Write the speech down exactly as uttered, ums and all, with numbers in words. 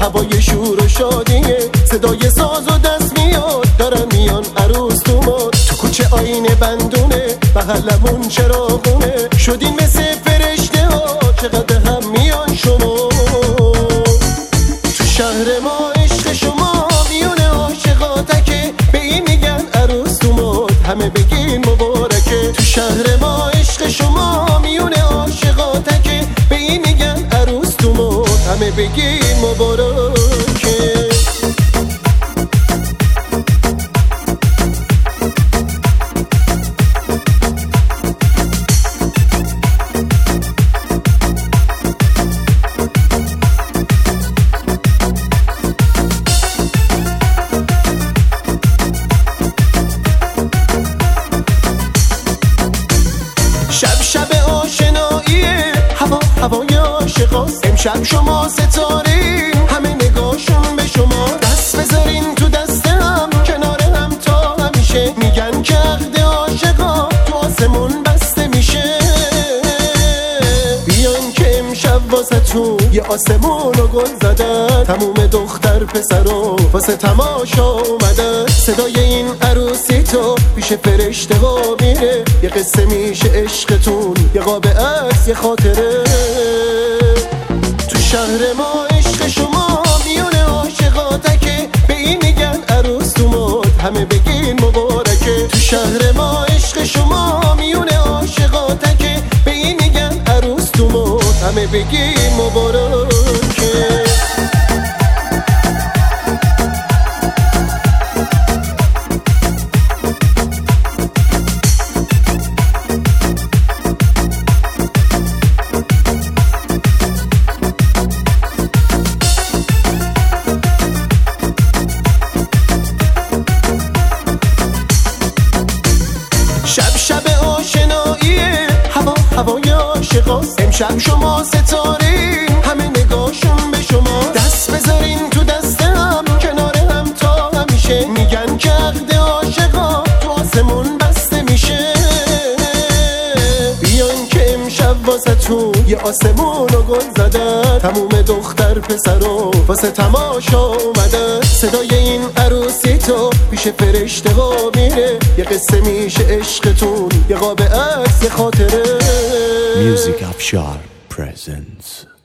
هوای شور و شادیه، صدای ساز و دست میاد، دارن میان عروس دوماد. تو کوچه آینه بندونه، بغلمون چراغونه، شدین مثل فرشته ها، چقدر هم میان شما. تو شهر ما عشق شما میونه عاشقاتکه، به این میگن عروس دوماد، همه بگین مبارکه. تو شهر ما عشق شما میونه عاشقاتکه، به این میگن عروس دوماد، همه بگین مبارکه. شب شب آشناییه، هوا هوای عاشقاست. امشب شما ستارین، همه نگاهشون به شما. دست بذارین تو دست هم، کنار هم تا همیشه. میگن که عقد عاشقا تو آسمون بسته میشه. بیان که امشب واسه تو یه آسمون و گل زدن، تموم دختر پسرو واسه تماشا اومدن. صدای این عروسی تو پیش فرشته ها میره، یه قصه میشه عشقتون، یه قاب عکس، یه خاطره. تو شهر ما عشق شما میونه عاشقاتکه، به این میگن عروس دوماد، همه بگین مبارکه. تو شهر ما عشق شما میونه عاشقاتکه، به این میگن عروس دوماد، همه بگین مبارکه. شب شب آشناییه، هوا هوای عاشقاست. امشب شما ستارین، همه نگاهشون به شما. دست بذارین تو دست هم، کنار هم تا همیشه. میگن که عقد عاشقا تو آسمون بسته میشه. بیان که امشب واسه تو یه آسمون و گل زدن، تموم دختر پسرو واسه تماشا اومدن. صدای این عروسی تو پیش فرشته ها میره، یه قصه میشه عشقتون، یه قاب عکس، یه خاطره. Music Afshar presents